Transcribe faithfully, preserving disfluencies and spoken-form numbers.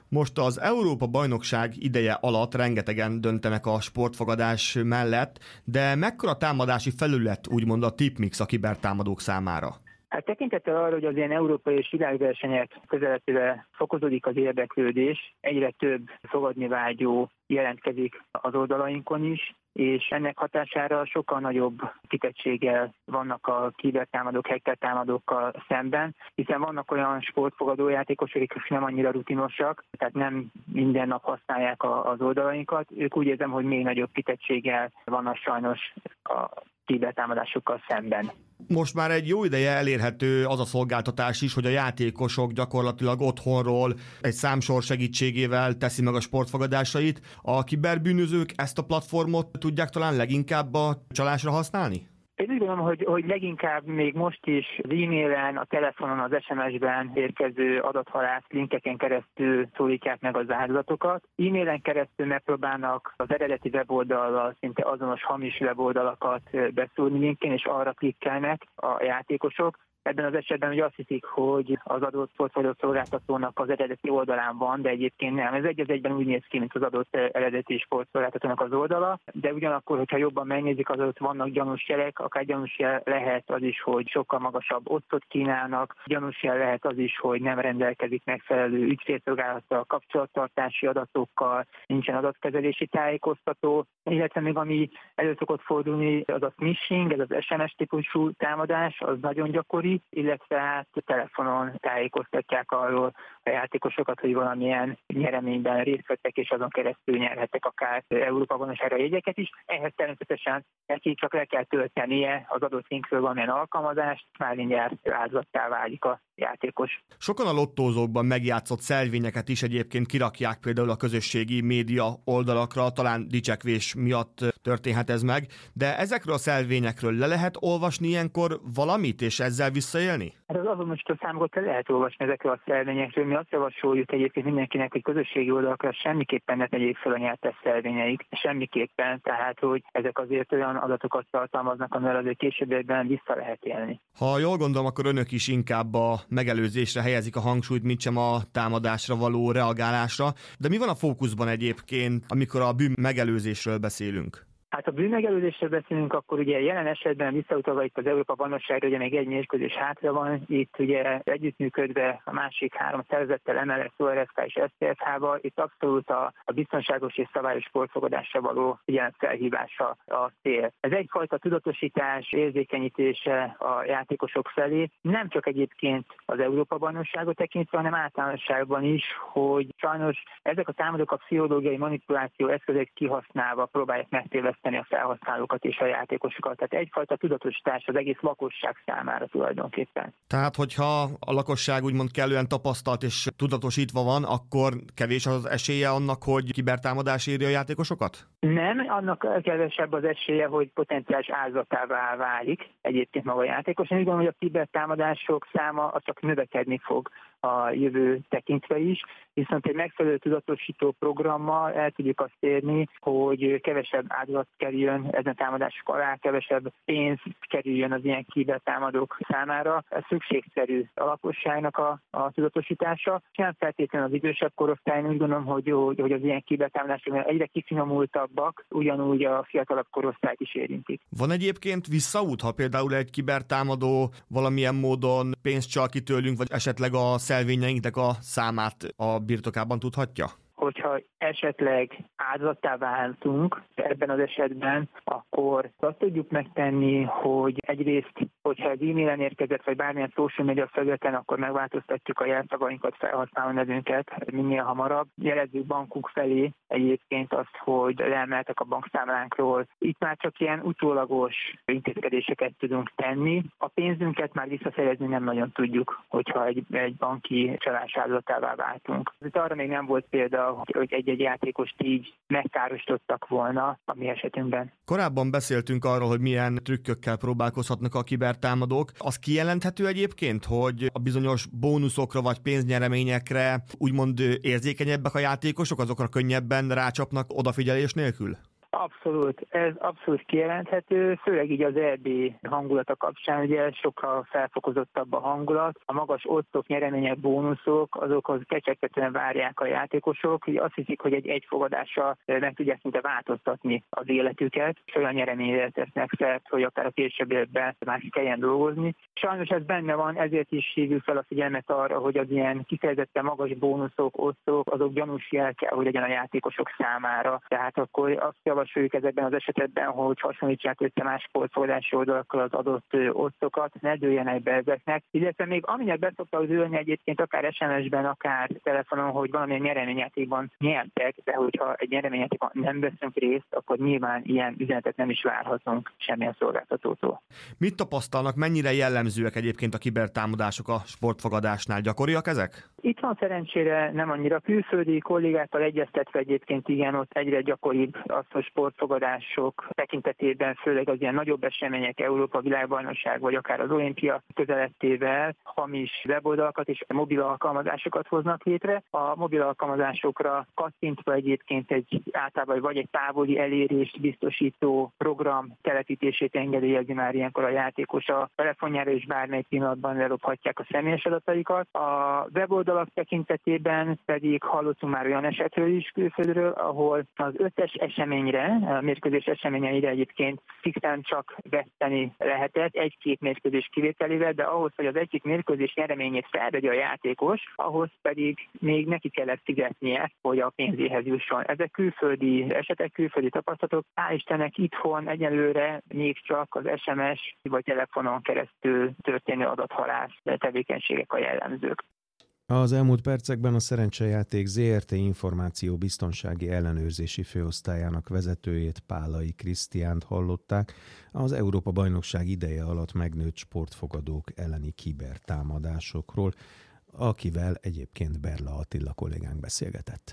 Most az Európa-bajnokság ideje alatt rengetegen döntenek a sportfogadás mellett, de mekkora támadási felület úgymond a tipmix a kibertámadók számára? Hát tekintettel arra, hogy az ilyen európai és világversenyek közeletével fokozódik az érdeklődés, egyre több fogadni vágyó jelentkezik az oldalainkon is, és ennek hatására sokkal nagyobb kitettséggel vannak a kibertámadók, hackertámadókkal szemben, hiszen vannak olyan sportfogadó játékosok, akik nem annyira rutinosak, tehát nem minden nap használják az oldalainkat. Ők úgy érzem, hogy még nagyobb kitettséggel vannak sajnos a kibertámadásokkal szemben. Most már egy jó ideje elérhető az a szolgáltatás is, hogy a játékosok gyakorlatilag otthonról egy számsor segítségével teszi meg a sportfogadásait. A kiberbűnözők ezt a platformot tudják talán leginkább a csalásra használni? Én úgy gondolom, hogy, hogy leginkább még most is az e-mailen, a telefonon, az es em es-ben érkező adathalász linkeken keresztül szólítják meg az áldozatokat. E-mailen keresztül megpróbálnak az eredeti weboldallal szinte azonos hamis weboldalakat beszúrni linkén, és arra klikkelnek a játékosok. Ebben az esetben ugye azt hiszik, hogy az adott portfólió szolgáltatónak az eredeti oldalán van, de egyébként nem. Ez egy az egyben úgy néz ki, mint az adott eredeti sportszolgáltatónak az oldala, de ugyanakkor, hogyha jobban megnézik, az ott vannak gyanús jelek, akár gyanús jel lehet az is, hogy sokkal magasabb osztot kínálnak, gyanús jel lehet az is, hogy nem rendelkezik megfelelő ügyfélszolgálattal, kapcsolattartási adatokkal, nincsen adatkezelési tájékoztató, illetve még ami elő szokott fordulni, az a smishing, ez az es em es típusú támadás, az nagyon gyakori, illetve hát telefonon tájékoztatják arról a játékosokat, hogy valamilyen nyereményben részt vettek, és azon keresztül nyerhettek akár Európa-bajnokságra jegyeket is. Ehhez természetesen neki csak le kell töltenie az adott linkről valamilyen alkalmazást, már mindjárt áldozattá válik a játékos. Sokan a lottózókban megjátszott szelvényeket is egyébként kirakják például a közösségi média oldalakra, talán dicsekvés miatt történhet ez meg, de ezekről a szelvényekről le lehet olvasni ilyenkor valamit, és ezzel visszaélni? Hát az azonosító számokat le lehet olvasni ezekről a szelvényekről. Mi azt javasoljuk egyébként mindenkinek, hogy közösségi oldalakra semmiképpen ne tegyék fel a nyertes szelvényeik. Semmiképpen, tehát hogy ezek azért olyan adatokat tartalmaznak, amivel azért későbbiekben vissza lehet élni. Ha jól gondolom, akkor önök is inkább a megelőzésre helyezik a hangsúlyt, mint sem a támadásra való reagálásra. De mi van a fókuszban egyébként, amikor a bűn megelőzésről beszélünk? Hát a bűnmegelőzésről beszélünk, akkor ugye jelen esetben visszautalva itt az Európa-bajnokságra, ugye még egy mérkőzés hátra van, itt ugye együttműködve a másik három szervezettel, em el es, o er es ká és es té ef há-val, itt abszolút a, a biztonságos és szabályos sportfogadásra való figyelemfelhívása a cél. Ez egyfajta tudatosítás, érzékenyítése a játékosok felé, nem csak egyébként az Európa-bajnokságot tekintve, hanem általánosságban is, hogy sajnos ezek a támadók a pszichológiai manipuláció eszközeit kihasználva próbálják megtéveszteni a felhasználókat és a játékosokat. Tehát egyfajta tudatosítás az egész lakosság számára tulajdonképpen. Tehát, hogyha a lakosság úgymond kellően tapasztalt és tudatosítva van, akkor kevés az esélye annak, hogy kibertámadás éri a játékosokat? Nem, annak kevesebb az esélye, hogy potenciális áldozatává válik egyébként maga a játékos. Én úgy gondolom, hogy a kibertámadások száma az csak növekedni fog a jövő tekintve is, viszont egy megfelelő tudatosító programmal el tudjuk azt érni, hogy kevesebb áldozat kerüljön ezen támadások alá, kevesebb pénz kerüljön az ilyen kibertámadók számára. Ez szükségszerű a lakosságnak a, a tudatosítása. Nem feltétlenül az idősebb korosztályon, úgy gondolom, hogy, hogy, hogy az ilyen kibertámadások egyre kifinomultabbak, ugyanúgy a fiatalabb korosztályt is érintik. Van egyébként visszaút, ha például egy kibertámadó valamilyen módon pénzt csal ki tőlünk, vagy esetleg a szelvényeinknek a számát a birtokában tudhatja? Hogyha esetleg áldozattá váltunk ebben az esetben, akkor azt tudjuk megtenni, hogy egyrészt, hogyha az e-mailen érkezett, vagy bármilyen social media felületen, akkor megváltoztatjuk a jelszavainkat, felhasználó nevünket minél hamarabb. Jelezzük bankunk felé egyébként azt, hogy leemeltek a bankszámlánkról. Itt már csak ilyen utólagos intézkedéseket tudunk tenni. A pénzünket már visszaszerezni nem nagyon tudjuk, hogyha egy, egy banki csalás áldozatává váltunk. Itt arra még nem volt példa, hogy egy-egy játékost így megkárosítottak volna a mi esetünkben. Korábban beszéltünk arról, hogy milyen trükkökkel próbálkozhatnak a kibertámadók. Az kijelenthető egyébként, hogy a bizonyos bónuszokra vagy pénznyereményekre úgymond érzékenyebbek a játékosok, azokra könnyebben rácsapnak odafigyelés nélkül? Abszolút, ez abszolút kijelenthető, főleg így az é bé hangulata kapcsán, ugye sokkal felfokozottabb a hangulat, a magas osztok, nyeremények, bónuszok, azokhoz kecsegtetően várják a játékosok, így azt hiszik, hogy egy egyfogadással meg tudják szinte változtatni az életüket, és olyan nyereményre tesznek szert, hogy akár a későbbiekben már ki kelljen dolgozni. Sajnos ez benne van, ezért is hívjuk fel a figyelmet arra, hogy az ilyen kifejezetten magas bónuszok, osztok, azok gyanús jel kell, hogy legyen a játékosok számára. Tehát akkor azt javasoljuk ezekben az esetekben, hogy hasonlítsák össze más sportfogadási oldalakkal az adott osztokat, ne dőljenek be ezeknek. Illetve még aminek be szoktak dőlni egyébként akár es em es-ben, akár telefonon, hogy valamilyen nyereményjátékban nyertek, de hogyha egy nyereményjátékban nem veszünk részt, akkor nyilván ilyen üzenetet nem is várhatunk semmilyen szolgáltatótól. Mit tapasztalnak, mennyire jellemzőek egyébként a kibertámadások a sportfogadásnál? Gyakoriak ezek? Itt van szerencsére nem annyira külföldi kollégákkal egyeztetve egyébként igen, ott egyre gyakoribb az, hogy sportfogadások tekintetében, főleg az ilyen nagyobb események, Európa világbajnokság vagy akár az olimpia közelettével hamis weboldalakat és mobil alkalmazásokat hoznak létre. A mobil alkalmazásokra kattintva egyébként egy általában vagy egy távoli elérést biztosító program telepítését engedélyezi már ilyenkor a játékos a telefonjára, és bármely pillanatban lelophatják a személyes adataikat. A weboldalak tekintetében pedig hallottunk már olyan esetről is külföldről, ahol az összes eseményre, a mérkőzés eseményeire egyébként fixen csak veszteni lehetett, egy-két mérkőzés kivételével, de ahhoz, hogy az egyik mérkőzés nyereményét felvegye a játékos, ahhoz pedig még neki kellett fizetnie, hogy a pénzéhez jusson. Ezek külföldi esetek, külföldi tapasztalatok. Hál' Istennek itthon egyelőre még csak az es em es vagy telefonon keresztül történő adathalász tevékenységek a jellemzők. Az elmúlt percekben a Szerencsejáték zé er té információbiztonsági ellenőrzési főosztályának vezetőjét, Pálai Krisztiánt hallották az Európa-bajnokság ideje alatt megnőtt sportfogadók elleni kibertámadásokról, akivel egyébként Berla Attila kollégánk beszélgetett.